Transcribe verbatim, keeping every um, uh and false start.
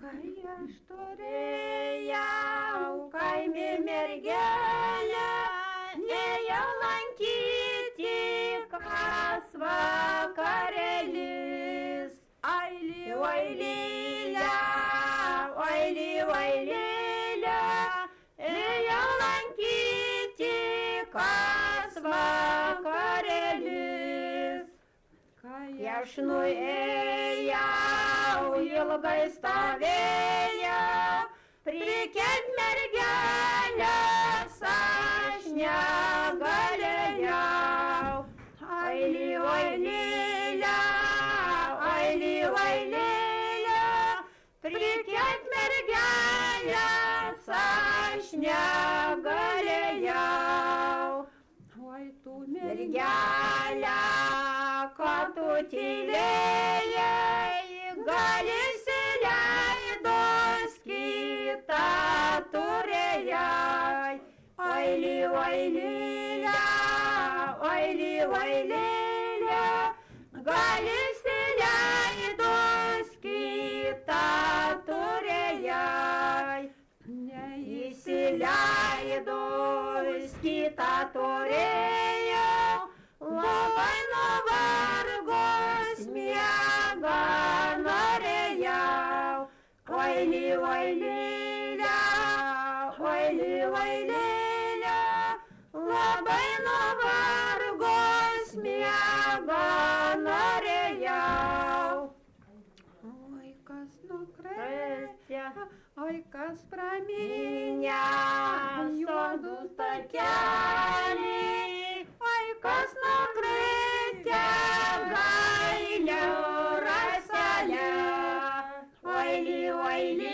Kai aš turėjau kaime mergelę, ėjau lankyti kas vakarėlis. Aili, vaililė, aili, vaililė, ėjau lankyti kas vakarėlis. Kai aš nuėjau, ilgai stovėjau, prikelt mergelės aš negalėjau. Aili, vaililė, aili, vaililė, prikelt mergelės aš negalėjau. Oi tu mergelė, ko tu tylėjai, gal įsileidus kitą turėjai. Aili, vaililė, aili, vaililė, gal įsileidus kitą turėjai. Neįsileidus kitą turėjau, labai nuvargus miegą norėjau. Aili, vaililė, aili, vaililė, labai nuvargus miegą norėjau. Oi, kas nukrėtė, oi, kas pramynė juodus takelį, oi, kas nukrėtė gailiau raselę. Aili, vaililė,